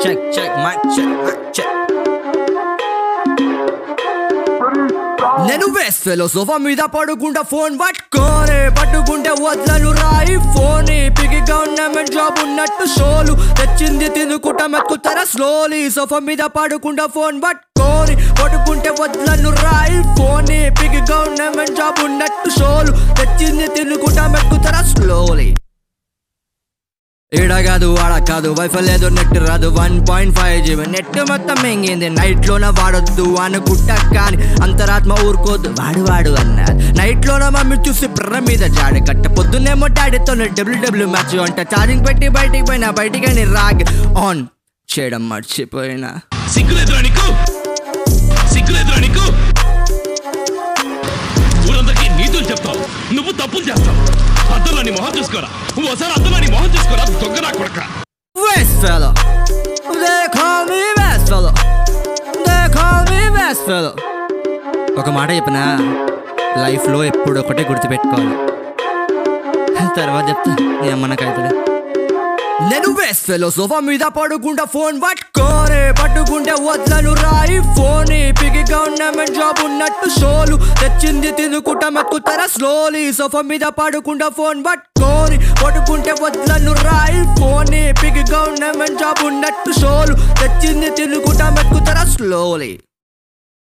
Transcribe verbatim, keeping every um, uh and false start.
check, check, mic check, mic check. నేను waste fellow sofa మీద పడుకుంటా ఫోన్ పట్టుకోనే పట్టుకుంటే వదలను రాయి ఫోన్ పిగిగా ఉన్న జాబ్ ఉన్నట్టు షోలు తెచ్చింది తినుకుంటా మెక్కుతారా స్లోలీ సోఫా మీద పడుకుంటా ఫోన్ పట్టుకోని పడుకుంటే వదలను రాయి ఫోన్ పిగిగా ఉన్న జాబ్ ఉన్నట్టు షోలు తెచ్చింది తినుకుంటా మెక్కుతారా స్లోలీ ఈడ కాదు ఆడ కాదు వైఫై లేదు నెట్ రాదు one point five GB net మొత్తం మెంగింది నైట్ లోన వాడొద్దు అనుకుంటా కానీ అంతరాత్మ ఊరుకోద్దు వాడు వాడు అన్నారు నైట్ లోన మమ్మీ చూసి ప్ర మీద జాడి కట్ట పొద్దున్నేమో డాడీతో డబ్ల్యూ డబ్ల్యూ మ్యాచ్ అంట ఛార్జింగ్ పెట్టి బయటికి పోయినా బయటికి రాగ్ ఆన్ చేయడం మర్చిపోయినా సిగ్గులేదురా నీకు సిగ్గులేదురా నీకు ఊరందరికీ నీతులు చెప్తావు నువ్వు తప్పులు చేస్తావు అద్దంలో నీ మొహం చూసుకోరా ఓసారి అద్దంలో నీ మొహం చూసుకోరా దొంగ నా కొడక West fella, they call me West fella, they call me West fella. ఒక మాట చెప్పనా లైఫ్లో ఎప్పుడు ఒకటే గుర్తుపెట్టుకోవాలి తర్వాత చెప్తా నీ అమ్మ నాకైతే నేను వేస్ట్ ఫెలో సోఫా మీద పడుకుంటా ఫోన్ పట్టుకోనే పట్టుకుంటే వదలను రాయి ఫోన్ పిగిగా ఉన్న జాబ్ ఉన్నట్టు షోలు తెచ్చింది తినుకుంటా మెక్కుతారా స్లోలీ సోఫా మీద పడుకుంటా ఫోన్ పట్టుకోని పట్టుకుంటే వదలను రాయి ఫోన్ పిగిగా ఉన్న జాబ్ ఉన్నట్టు షోలు తెచ్చింది తినుకుంటా మెక్కుతారా స్లోలీ